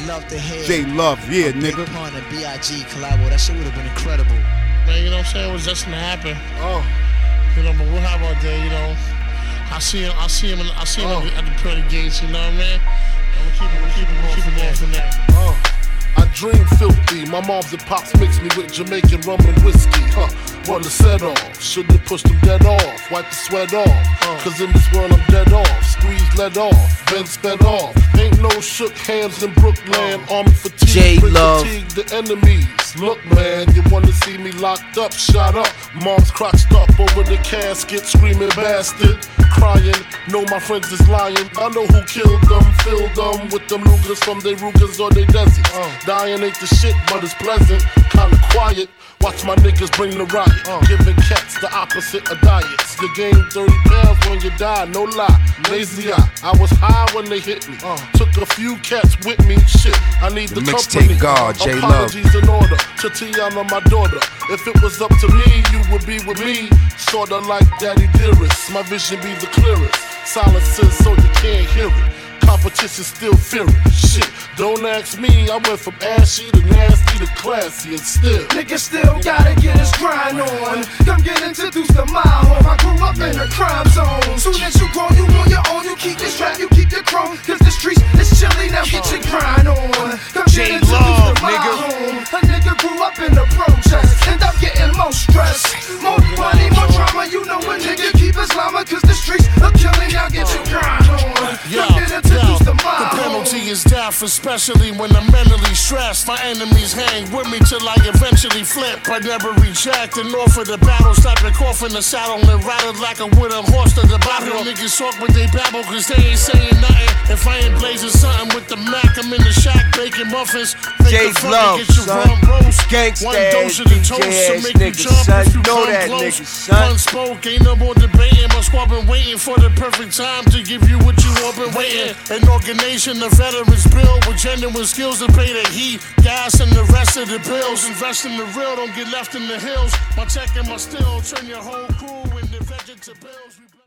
Love to hear. J Love, yeah, nigga. Big Pun and B.I.G. collabo. That shit would have been incredible. Man, you know what I'm saying? It was destined to happen. Oh. You know, but we'll have our day, you know. I see him at the pearly gates, you know what I mean? And we'll keep it going from there. I dream filthy. My moms and pops mix me with Jamaican rum and whiskey. Wanna set off. Shouldn't pushed them dead off. Wipe the sweat off. Cause in this world I'm dead off. Squeeze let off. Been sped off. Ain't no shook hands in Brooklyn. Army fatigue. J Love. The enemies. Look, man, you wanna see me locked up, shot up. Mom's crotched up over the casket, screaming bastard. Crying, know my friends is lying. I know who killed them, filled them with them Lugers from they Rugers or they deserts. Dying ain't the shit, but it's pleasant. Kinda quiet. Watch my niggas bring the riot. Giving cats the opposite of diets. You gain 30 pounds when you die, no lie. Lazy eye. I was high when they hit me. Took a few cats with me. Shit, I need the company. God, J Love. Apologies in order to Tiana, my daughter. If it was up to me, you would be with me. Sorta like Daddy Dearest. My vision be the clearest. Silences so you can't hear it. Competition still fear it. Shit, don't ask me. I went from ashy to nasty to classy and still. Nigga still gotta get his grind on. Come get introduced to my home. I grew up in a crime zone. Soon as you grow, you on your own. You keep your strap, you keep your chrome. Cause the streets is chilly, now get your grind on. Come get introduced to my home. A nigga grew up in the projects. End up getting more stress. More money, more drama. You know a nigga keep his llama. Cause the streets are killing, now get your grind on. Come get introduced to my The home. penalty is death, especially when I'm mentally stressed. My enemies hang with me till I eventually flip. I never reject and offer the battle. Slap the cough in the saddle and rattle like a wooden horse to the battle. Niggas talk but they babble cause they ain't saying nothing. If I ain't blazing something with the Mac, I'm in the shack baking muffins. J Love, son. Gangsta One ass, dose of the DJ toast to ass make you nigga, jump son. if you Know come that close. nigga, son. Unspoke, ain't no more debating. My squad been waiting for the perfect time to give you what you all been waiting. An organization, the veterans build with genuine skills to pay the heat, gas, and the rest of the bills. Invest in the real, don't get left in the hills. My tech and my steel turn your whole crew into vegetables.